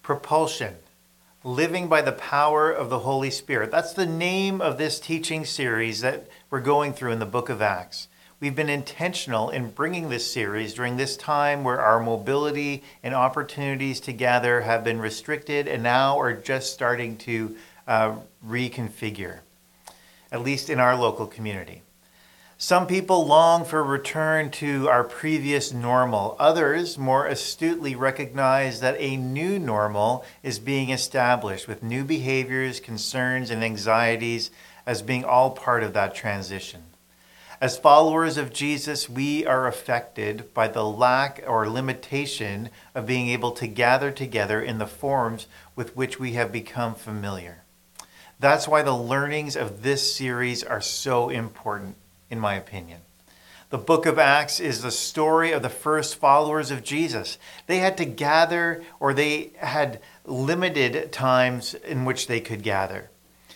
Propulsion, living by the power of the Holy Spirit. That's the name of this teaching series that we're going through in the book of Acts. We've been intentional in bringing this series during this time where our mobility and opportunities to gather have been restricted and now are just starting to reconfigure, at least in our local community. Some people long for a return to our previous normal. Others more astutely recognize that a new normal is being established with new behaviors, concerns, and anxieties as being all part of that transition. As followers of Jesus, we are affected by the lack or limitation of being able to gather together in the forms with which we have become familiar. That's why the learnings of this series are so important, in my opinion. The book of Acts is the story of the first followers of Jesus. They had to gather, or they had limited times in which they could gather.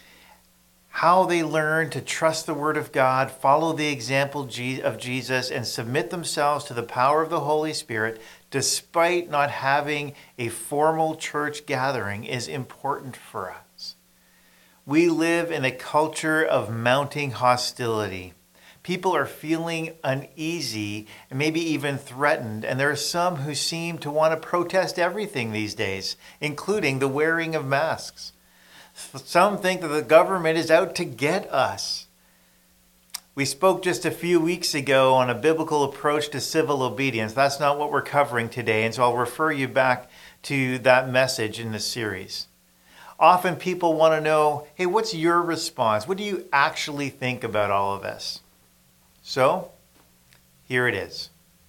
How they learned to trust the Word of God, follow the example of Jesus, and submit themselves to the power of the Holy Spirit, despite not having a formal church gathering, is important for us. We live in a culture of mounting hostility. People are feeling uneasy and maybe even threatened, and there are some who seem to want to protest everything these days, including the wearing of masks. Some think that the government is out to get us. We spoke just a few weeks ago on a biblical approach to civil obedience. That's not what we're covering today, and so I'll refer you back to that message in this series. Often people want to know, hey, what's your response? What do you actually think about all of this? So, here it is.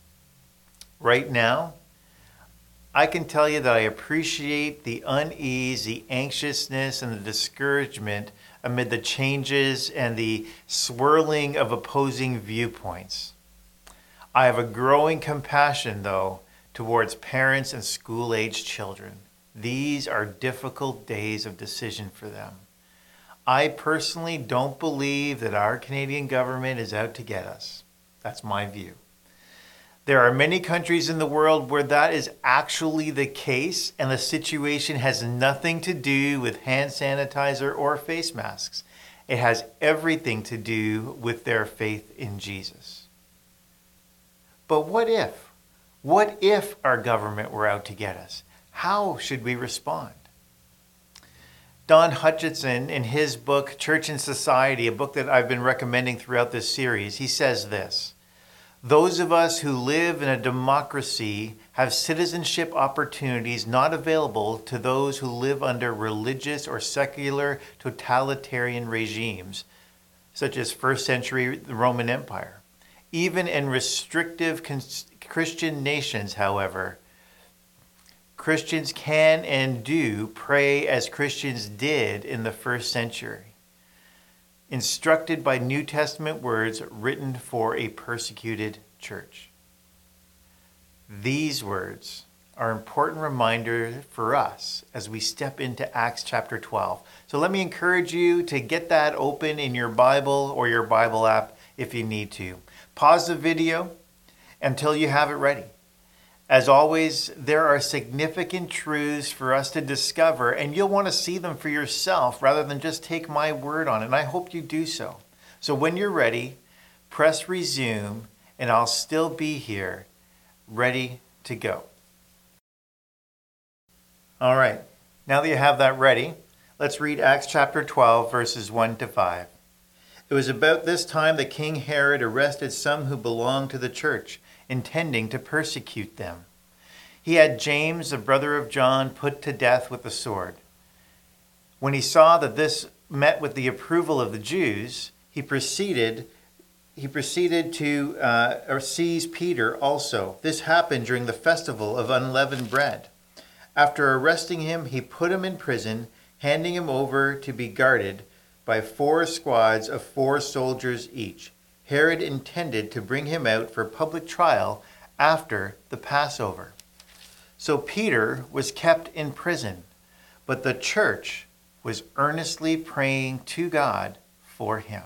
Right now, I can tell you that I appreciate the unease, the anxiousness, and the discouragement amid the changes and the swirling of opposing viewpoints. I have a growing compassion, though, towards parents and school-aged children. These are difficult days of decision for them. I personally don't believe that our Canadian government is out to get us. That's my view. There are many countries in the world where that is actually the case, and the situation has nothing to do with hand sanitizer or face masks. It has everything to do with their faith in Jesus. But what if? What if our government were out to get us? How should we respond? Don Hutchinson, in his book, Church and Society, a book that I've been recommending throughout this series, he says this: those of us who live in a democracy have citizenship opportunities not available to those who live under religious or secular totalitarian regimes, such as first century Roman Empire. Even in restrictive Christian nations, however, Christians can and do pray as Christians did in the first century, instructed by New Testament words written for a persecuted church. These words are an important reminder for us as we step into Acts chapter 12. So let me encourage you to get that open in your Bible or your Bible app if you need to. Pause the video until you have it ready. As always, there are significant truths for us to discover, and you'll want to see them for yourself rather than just take my word on it, and I hope you do so. So when you're ready, press resume, and I'll still be here, ready to go. All right, now that you have that ready, let's read Acts chapter 12, verses 1 to 5. It was about this time that King Herod arrested some who belonged to the church, intending to persecute them. He had James, the brother of John, put to death with the sword. When he saw that this met with the approval of the Jews, he proceeded to seize Peter also. This happened during the festival of unleavened bread. After arresting him, he put him in prison, handing him over to be guarded by 4 squads of 4 soldiers each. Herod intended to bring him out for public trial after the Passover. So Peter was kept in prison, but the church was earnestly praying to God for him.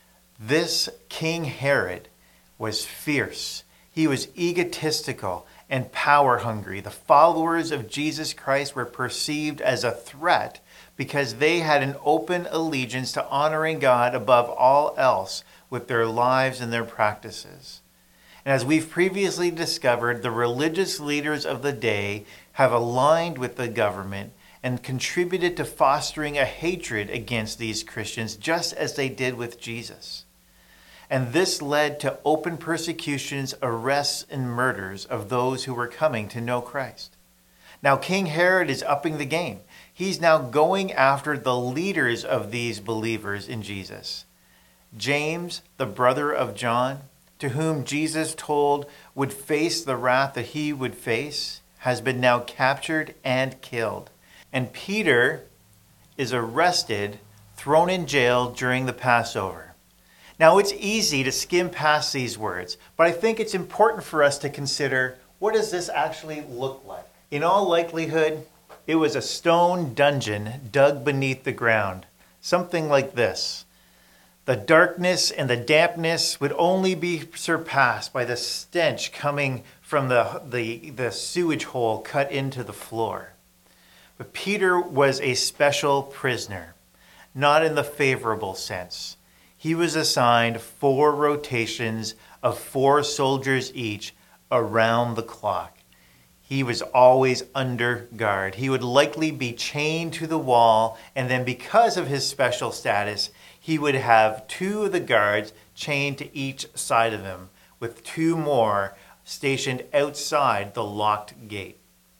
This King Herod was fierce. He was egotistical and power hungry. The followers of Jesus Christ were perceived as a threat because they had an open allegiance to honoring God above all else with their lives and their practices. And as we've previously discovered, the religious leaders of the day have aligned with the government and contributed to fostering a hatred against these Christians, just as they did with Jesus. And this led to open persecutions, arrests, and murders of those who were coming to know Christ. Now, King Herod is upping the game. He's now going after the leaders of these believers in Jesus. James, the brother of John, to whom Jesus told would face the wrath that he would face, has been now captured and killed. And Peter is arrested, thrown in jail during the Passover. Now, it's easy to skim past these words, but I think it's important for us to consider, what does this actually look like? In all likelihood, it was a stone dungeon dug beneath the ground, something like this. The darkness and the dampness would only be surpassed by the stench coming from the sewage hole cut into the floor. But Peter was a special prisoner, not in the favorable sense. He was assigned 4 rotations of 4 soldiers each around the clock. He was always under guard. He would likely be chained to the wall, and then because of his special status, he would have 2 of the guards chained to each side of him, with 2 more stationed outside the locked gate.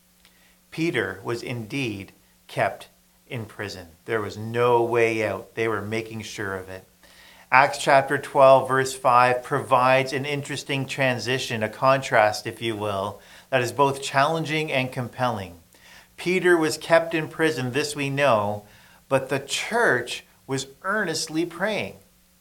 Peter was indeed kept in prison. There was no way out. They were making sure of it. Acts chapter 12, verse 5 provides an interesting transition, a contrast, if you will, that is both challenging and compelling. Peter was kept in prison, this we know, but the church was earnestly praying.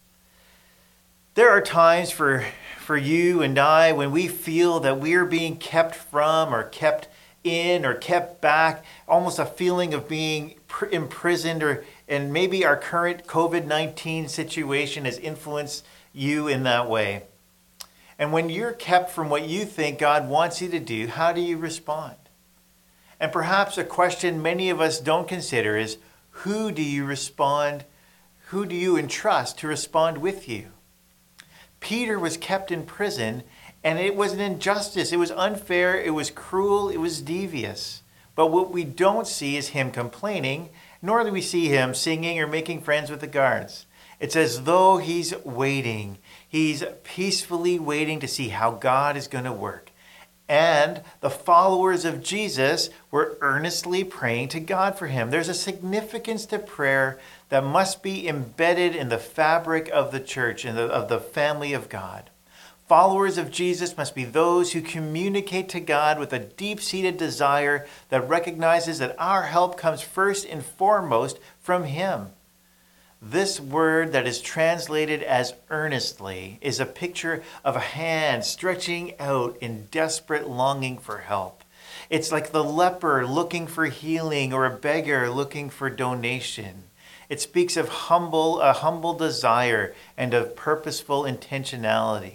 There are times for you and I when we feel that we are being kept from or kept in or kept back, almost a feeling of being imprisoned, and maybe our current COVID-19 situation has influenced you in that way. And when you're kept from what you think God wants you to do, how do you respond? And perhaps a question many of us don't consider is, who do you respond? Who do you entrust to respond with you? Peter was kept in prison, and it was an injustice. It was unfair. It was cruel. It was devious. But what we don't see is him complaining, nor do we see him singing or making friends with the guards. It's as though he's waiting. He's peacefully waiting to see how God is going to work. And the followers of Jesus were earnestly praying to God for him. There's a significance to prayer that must be embedded in the fabric of the church and of the family of God. Followers of Jesus must be those who communicate to God with a deep-seated desire that recognizes that our help comes first and foremost from him. This word that is translated as earnestly is a picture of a hand stretching out in desperate longing for help. It's like the leper looking for healing or a beggar looking for donation. It speaks of a humble desire and of purposeful intentionality.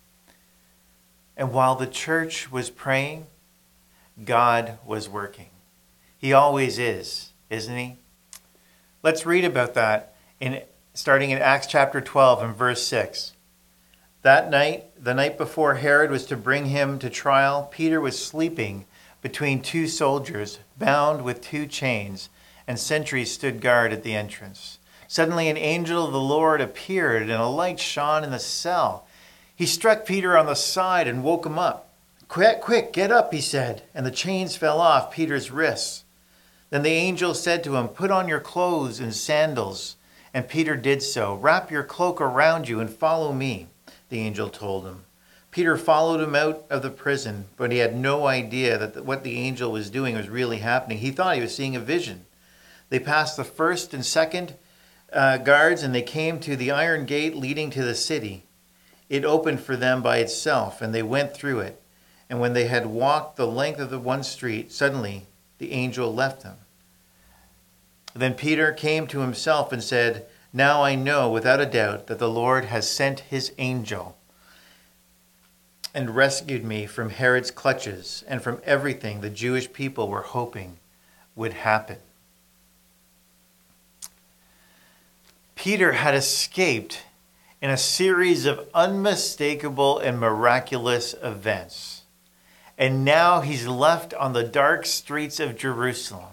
And while the church was praying, God was working. He always is, isn't he? Let's read about that starting in Acts chapter 12 and verse 6. That night, the night before Herod was to bring him to trial, Peter was sleeping between 2 soldiers, bound with 2 chains, and sentries stood guard at the entrance. Suddenly an angel of the Lord appeared, and a light shone in the cell. He struck Peter on the side and woke him up. Quick, get up, he said, and the chains fell off Peter's wrists. Then the angel said to him, put on your clothes and sandals. And Peter did so. Wrap your cloak around you and follow me, the angel told him. Peter followed him out of the prison, but he had no idea that what the angel was doing was really happening. He thought he was seeing a vision. They passed the first and second guards, and they came to the iron gate leading to the city. It opened for them by itself, and they went through it. And when they had walked the length of the one street, suddenly the angel left them. Then Peter came to himself and said, now I know without a doubt that the Lord has sent his angel and rescued me from Herod's clutches and from everything the Jewish people were hoping would happen. Peter had escaped in a series of unmistakable and miraculous events. And now he's left on the dark streets of Jerusalem.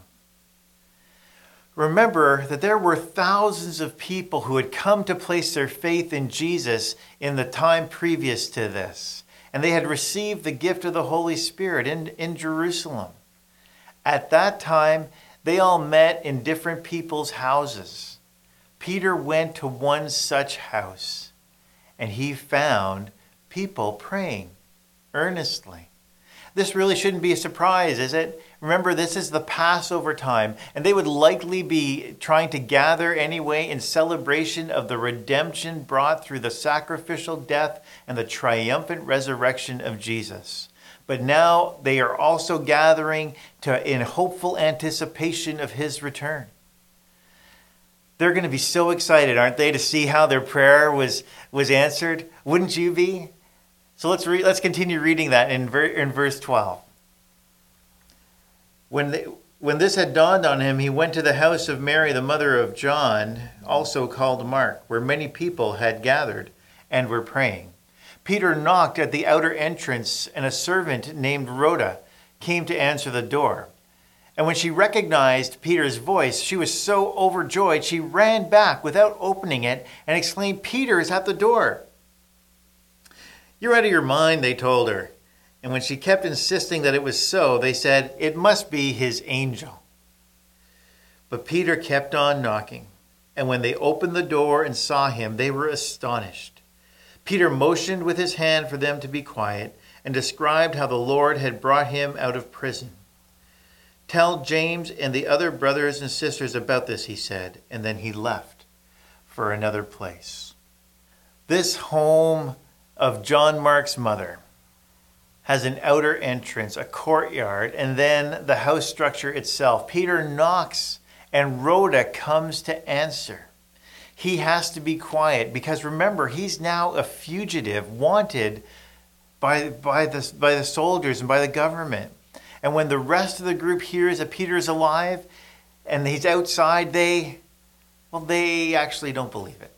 Remember that there were thousands of people who had come to place their faith in Jesus in the time previous to this. And they had received the gift of the Holy Spirit in Jerusalem. At that time, they all met in different people's houses. Peter went to one such house, and he found people praying earnestly. This really shouldn't be a surprise, is it? Remember, this is the Passover time, and they would likely be trying to gather anyway in celebration of the redemption brought through the sacrificial death and the triumphant resurrection of Jesus. But now they are also gathering in hopeful anticipation of his return. They're going to be so excited, aren't they, to see how their prayer was answered? Wouldn't you be? So let's continue reading that in verse 12. When this had dawned on him, he went to the house of Mary, the mother of John, also called Mark, where many people had gathered and were praying. Peter knocked at the outer entrance, and a servant named Rhoda came to answer the door. And when she recognized Peter's voice, she was so overjoyed, she ran back without opening it and exclaimed, "Peter is at the door." "You're out of your mind," they told her. And when she kept insisting that it was so, they said, "It must be his angel." But Peter kept on knocking. And when they opened the door and saw him, they were astonished. Peter motioned with his hand for them to be quiet and described how the Lord had brought him out of prison. "Tell James and the other brothers and sisters about this," he said, and then he left for another place. This home of John Mark's mother has an outer entrance, a courtyard, and then the house structure itself. Peter knocks, and Rhoda comes to answer. He has to be quiet because remember, he's now a fugitive, wanted by the soldiers and by the government. And when the rest of the group hears that Peter is alive and he's outside, they actually don't believe it.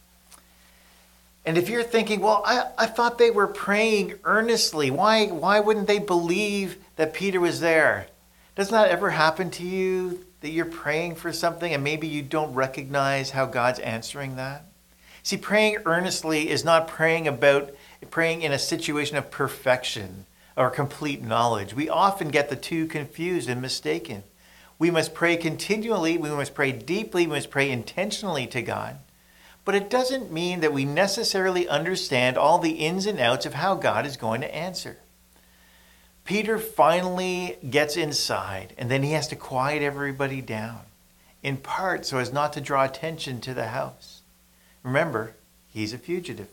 And if you're thinking, well, I thought they were praying earnestly. Why wouldn't they believe that Peter was there? Doesn't that ever happen to you, that you're praying for something and maybe you don't recognize how God's answering that? See, praying earnestly is not praying in a situation of perfection or complete knowledge. We often get the two confused and mistaken. We must pray continually, we must pray deeply, we must pray intentionally to God. But it doesn't mean that we necessarily understand all the ins and outs of how God is going to answer. Peter finally gets inside, and then he has to quiet everybody down, in part so as not to draw attention to the house. Remember, he's a fugitive.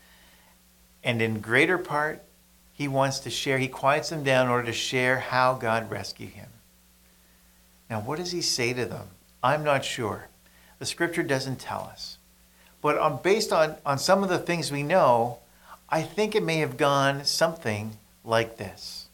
And in greater part, he quiets them down in order to share how God rescued him. Now, what does he say to them? I'm not sure. The scripture doesn't tell us. But based on some of the things we know, I think it may have gone something like this.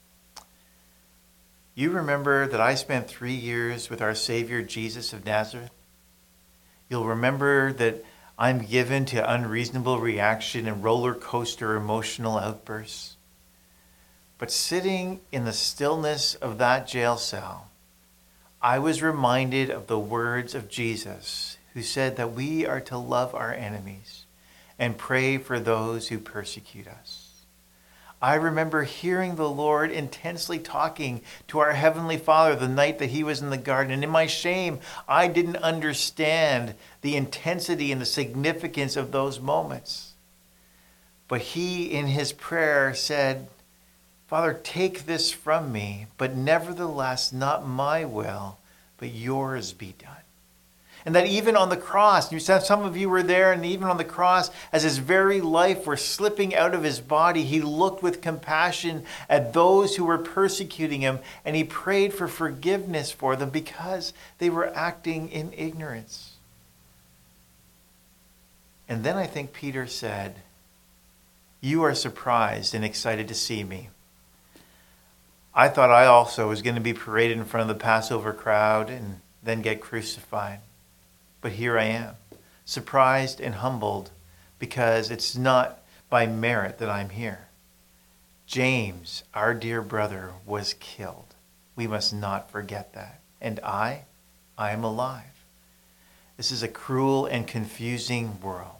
You remember that I spent 3 years with our Savior, Jesus of Nazareth? You'll remember that I'm given to unreasonable reaction and roller coaster emotional outbursts. But sitting in the stillness of that jail cell, I was reminded of the words of Jesus, who said that we are to love our enemies and pray for those who persecute us. I remember hearing the Lord intensely talking to our Heavenly Father the night that he was in the garden. And in my shame, I didn't understand the intensity and the significance of those moments. But he, in his prayer, said, Father, take this from me, but nevertheless, not my will, but yours be done. And that even on the cross, some of you were there, and even on the cross, as his very life were slipping out of his body, he looked with compassion at those who were persecuting him, and he prayed for forgiveness for them because they were acting in ignorance. And then I think Peter said, you are surprised and excited to see me. I thought I also was going to be paraded in front of the Passover crowd and then get crucified. But here I am, surprised and humbled, because it's not by merit that I'm here. James, our dear brother, was killed. We must not forget that. And I am alive. This is a cruel and confusing world.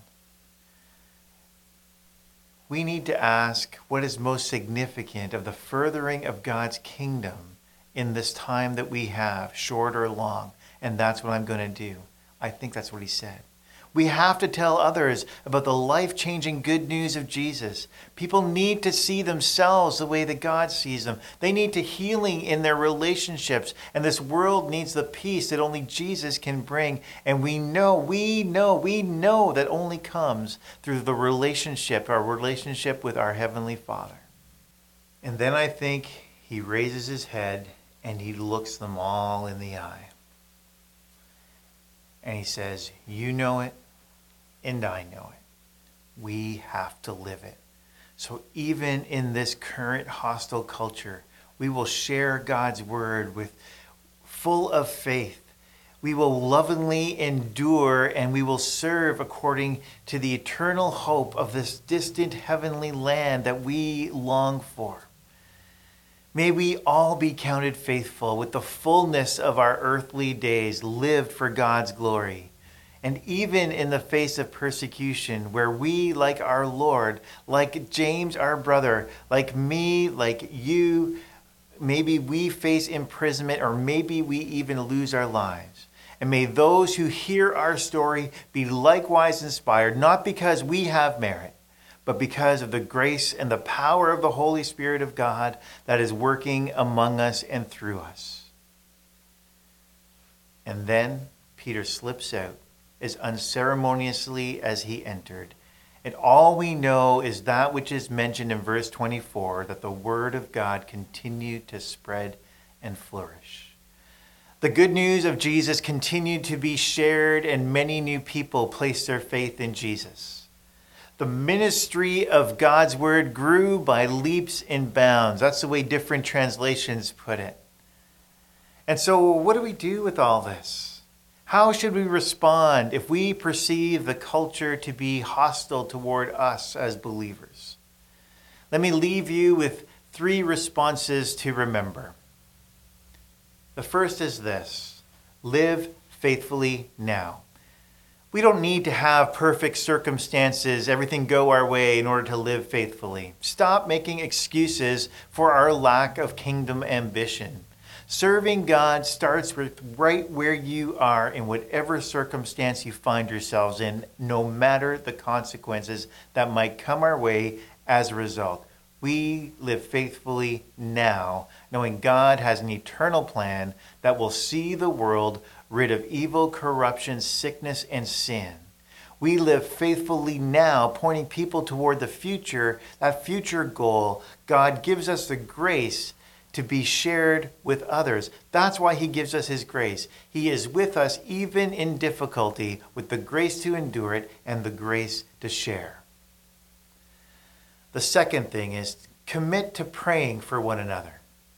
We need to ask what is most significant of the furthering of God's kingdom in this time that we have, short or long. And that's what I'm going to do. I think that's what he said. We have to tell others about the life-changing good news of Jesus. People need to see themselves the way that God sees them. They need to healing in their relationships. And this world needs the peace that only Jesus can bring. And we know that only comes through the relationship, our relationship with our Heavenly Father. And then I think he raises his head and he looks them all in the eye. And he says, you know it. And I know it. We have to live it. So even in this current hostile culture, we will share God's word with full of faith. We will lovingly endure and we will serve according to the eternal hope of this distant heavenly land that we long for. May we all be counted faithful with the fullness of our earthly days lived for God's glory. And even in the face of persecution, where we, like our Lord, like James, our brother, like me, like you, maybe we face imprisonment or maybe we even lose our lives. And may those who hear our story be likewise inspired, not because we have merit, but because of the grace and the power of the Holy Spirit of God that is working among us and through us. And then Peter slips out as unceremoniously as he entered. And all we know is that which is mentioned in verse 24, that the word of God continued to spread and flourish. The good news of Jesus continued to be shared, and many new people placed their faith in Jesus. The ministry of God's word grew by leaps and bounds. That's the way different translations put it. And so what do we do with all this? How should we respond if we perceive the culture to be hostile toward us as believers? Let me leave you with 3 responses to remember. The first is this: live faithfully now. We don't need to have perfect circumstances, everything go our way in order to live faithfully. Stop making excuses for our lack of kingdom ambition. Serving God starts with right where you are in whatever circumstance you find yourselves in, no matter the consequences that might come our way as a result. We live faithfully now, knowing God has an eternal plan that will see the world rid of evil, corruption, sickness, and sin. We live faithfully now, pointing people toward the future, that future goal. God gives us the grace to be shared with others. That's why he gives us his grace. He is with us even in difficulty, with the grace to endure it and the grace to share. The second thing is commit to praying for one another.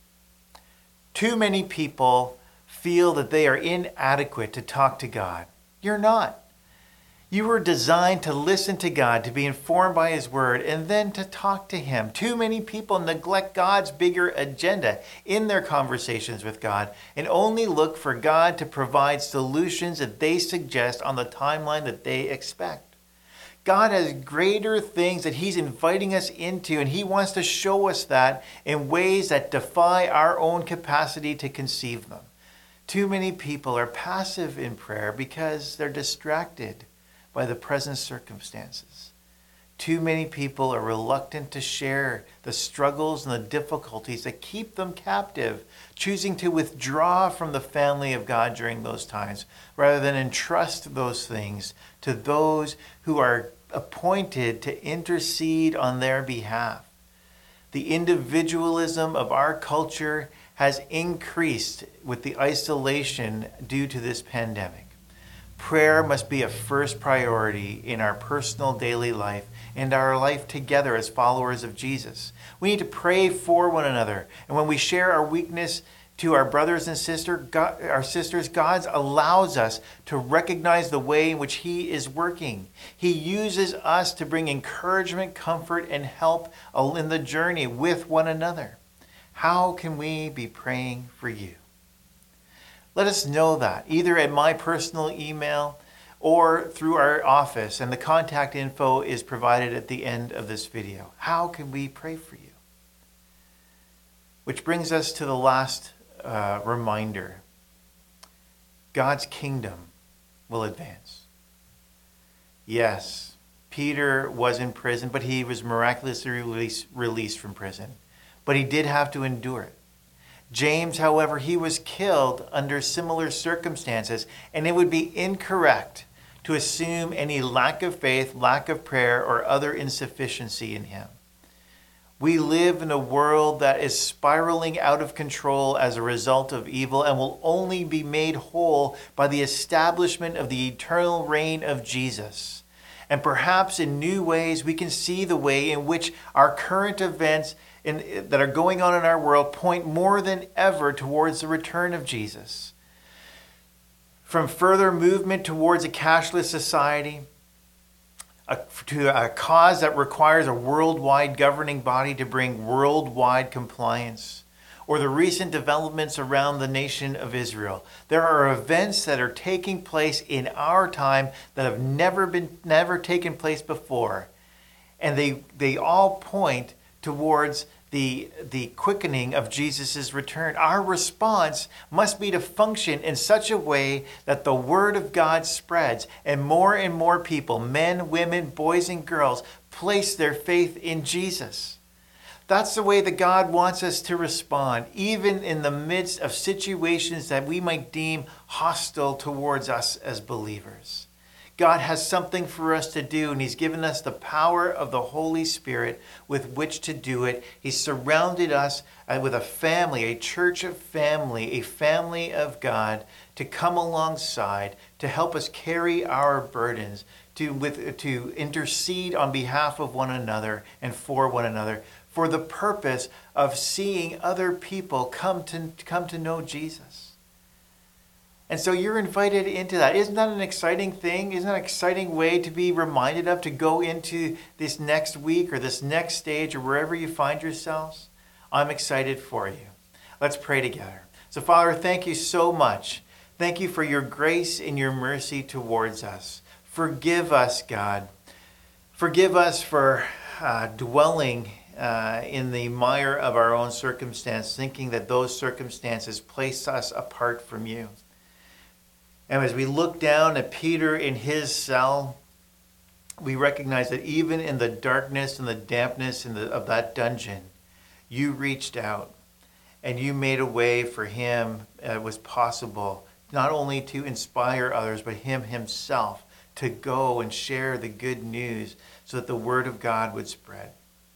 Too many people feel that they are inadequate to talk to God. You're not. You were designed to listen to God, to be informed by his word, and then to talk to him. Too many people neglect God's bigger agenda in their conversations with God and only look for God to provide solutions that they suggest on the timeline that they expect. God has greater things that he's inviting us into, and he wants to show us that in ways that defy our own capacity to conceive them. Too many people are passive in prayer because they're distracted by the present circumstances. Too many people are reluctant to share the struggles and the difficulties that keep them captive, choosing to withdraw from the family of God during those times, rather than entrust those things to those who are appointed to intercede on their behalf. The individualism of our culture has increased with the isolation due to this pandemic. Prayer must be a first priority in our personal daily life and our life together as followers of Jesus. We need to pray for one another. And when we share our weakness to our brothers and our sisters, God allows us to recognize the way in which He is working. He uses us to bring encouragement, comfort, and help in the journey with one another. How can we be praying for you? Let us know that either at my personal email or through our office, and the contact info is provided at the end of this video. How can we pray for you? Which brings us to the last reminder. God's kingdom will advance. Yes, Peter was in prison, but he was miraculously released from prison. But he did have to endure it. James, however, he was killed under similar circumstances, and it would be incorrect to assume any lack of faith, lack of prayer, or other insufficiency in him. We live in a world that is spiraling out of control as a result of evil and will only be made whole by the establishment of the eternal reign of Jesus. And perhaps in new ways, we can see the way in which our current events that are going on in our world point more than ever towards the return of Jesus. From further movement towards a cashless society, to a cause that requires a worldwide governing body to bring worldwide compliance, or the recent developments around the nation of Israel. There are events that are taking place in our time that have never taken place before. And they all point towards the quickening of Jesus' return. Our response must be to function in such a way that the word of God spreads and more people, men, women, boys, and girls, place their faith in Jesus. That's the way that God wants us to respond, even in the midst of situations that we might deem hostile towards us as believers. God has something for us to do, and He's given us the power of the Holy Spirit with which to do it. He's surrounded us with a family, a church of family, a family of God to come alongside, to help us carry our burdens, to intercede on behalf of one another and for one another, for the purpose of seeing other people come to know Jesus. And so you're invited into that. Isn't that an exciting thing? Isn't that an exciting way to be reminded of, to go into this next week or this next stage or wherever you find yourselves? I'm excited for you. Let's pray together. So Father, thank you so much. Thank you for your grace and your mercy towards us. Forgive us, God. Forgive us for dwelling in the mire of our own circumstance, thinking that those circumstances place us apart from you. And as we look down at Peter in his cell, we recognize that even in the darkness and the dampness of that dungeon, you reached out and you made a way for him. It was possible not only to inspire others, but him himself to go and share the good news so that the word of God would spread.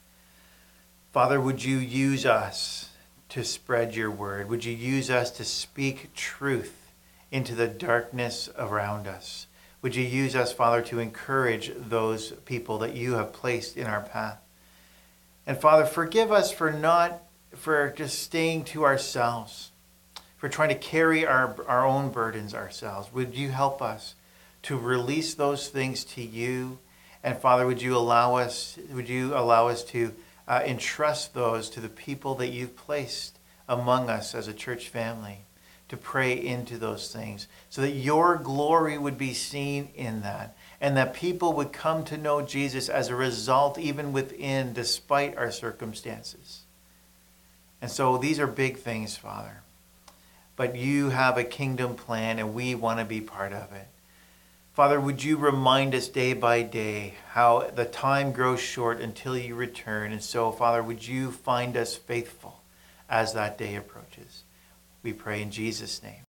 Father, would you use us to spread your word? Would you use us to speak truth into the darkness around us? Would you use us, Father, to encourage those people that you have placed in our path? And Father, forgive us for just staying to ourselves, for trying to carry our own burdens ourselves. Would you help us to release those things to you? And Father, would you allow us to entrust those to the people that you've placed among us as a church family, to pray into those things so that your glory would be seen in that, and that people would come to know Jesus as a result, even within, despite our circumstances. And so these are big things, Father. But you have a kingdom plan, and we want to be part of it. Father, would you remind us day by day how the time grows short until you return. And so, Father, would you find us faithful as that day approaches? We pray in Jesus' name.